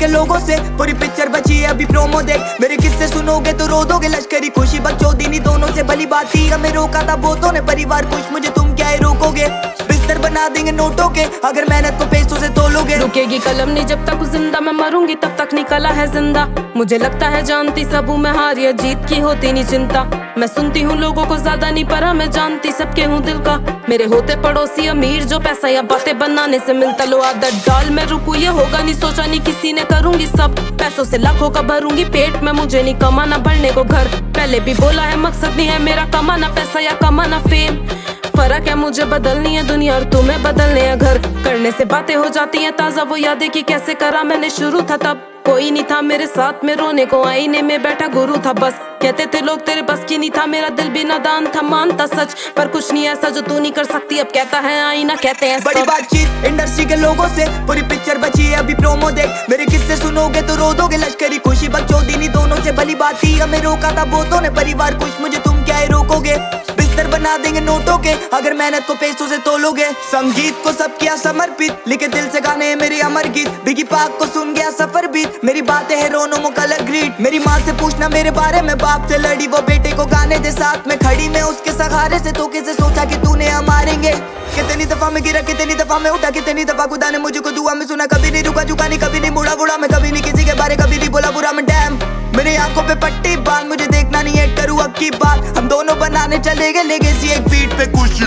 के लोगों से पूरी पिक्चर बची है अभी प्रोमो देख। मेरे किस्से सुनोगे तो रो दोगे। लश्करी खुशी बच्चों दीनी दोनों से भली बात थी। हमें रोका था बहुतों ने परिवार खुश, मुझे तुम क्या ही रोकोगे। बिस्तर बना देंगे नोटों के अगर मेहनत को पैसों से तोलोगे। रुकेगी कलम नहीं जब तक जिंदा, मैं मरूंगी तब तक नहीं कला है जिंदा। मुझे लगता है जानती सब हूँ मैं, हार या जीत की होती नहीं चिंता। मैं सुनती हूँ लोगों को ज्यादा नहीं पर मैं जानती सबके हूँ दिल का। मेरे होते पड़ोसी अमीर जो पैसा या बातें बनाने से मिलता। लो आदत डाल मैं रुकू ये होगा नहीं सोचा नहीं किसी ने, करूंगी सब पैसों से लाखों का भरूंगी पेट में। मुझे नहीं कमाना भरने को घर, पहले भी बोला है मकसद नहीं है मेरा कमाना पैसा या कमाना फेम। फर्क है मुझे बदलनी है दुनिया और तुम्हें बदलने है घर। करने से बातें हो जाती हैं ताजा वो यादें कि कैसे करा मैंने शुरू था तब। कोई नहीं था मेरे साथ में रोने को, आईने में बैठा गुरु था बस। कहते थे लोग तेरे बस की नहीं था, मेरा दिल भी नादान था मानता सच। पर कुछ नहीं ऐसा जो तू नहीं कर सकती, अब कहता है आईना कहते हैं बड़ी बातचीत इंडस्ट्री के लोगों से पूरी पिक्चर बची है अभी प्रोमो देख। मेरे किस्से सुनोगे तो रो दोगे। लश्करी खुशी बच्चों दीनी दोनों से भली बात थी। हमें रोका था बहुतों ने परिवार खुश, मुझे तुम क्या ही रोकोगे। बिस्तर बना देंगे नोटों के अगर मेहनत को पैसों से तोलोगे। संगीत को सब किया समर्पित, लिखे दिल से गाने मेरे अमर गीत। बिगी पाक को सुन गया सफर बीत, मेरी बातें है रोनो मो कलर ग्रीट। मेरी माँ से पूछना मेरे बारे में, बाप से लड़ी वो बेटे को गाने दे साथ में खड़ी। मैं उसके सहारे से तो कैसे सोचा कि तूने हम मारेंगे। कितनी दफा मैं गिरा कितनी दफा मैं उठा, कितनी दफा खुदा ने मुझको दुआ में सुना। कभी नहीं रुका झुका नहीं, कभी नहीं मुड़ा बुढ़ा मैं, कभी नहीं किसी के बारे कभी नहीं बोला बुरा मैं। डैम मेरी आंखों पे पट्टी बांध, मुझे देखना नहीं है करूँ अब की बात। हम दोनों बनाने चले गए लेगेसी एक बीट पे खुशी।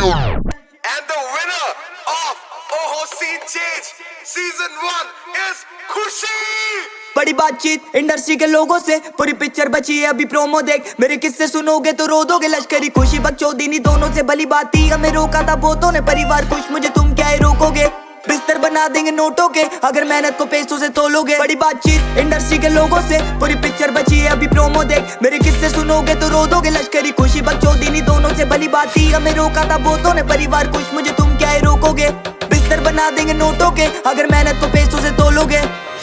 And the winner of Oho Scene Change Season 1 is खुशी। बड़ी बातचीत इंडस्ट्री के लोगों से पूरी पिक्चर बची है अभी प्रोमो देख। मेरे किस्से सुनोगे तो रो दोगे। लश्करी खुशी बच्चों दीनी दोनों से भली बात थी। हमें रोका था बहुतों ने परिवार खुश, मुझे तुम क्या ही रोकोगे। बिस्तर बना देंगे नोटों के अगर मेहनत को पैसों से तोलोगे। बड़ी बातचीत इंडस्ट्री के लोगों से पूरी पिक्चर बची है अभी प्रोमो देख। मेरे किस्से सुनोगे तो रो दोगे। लश्करी खुशी बच्चों दीनी दोनों से भली बात थी। हमें रोका था बहुतों ने परिवार खुश, मुझे तुम क्या ही रोकोगे। बिस्तर बना देंगे नोटों के अगर मेहनत को पैसों से तोलोगे।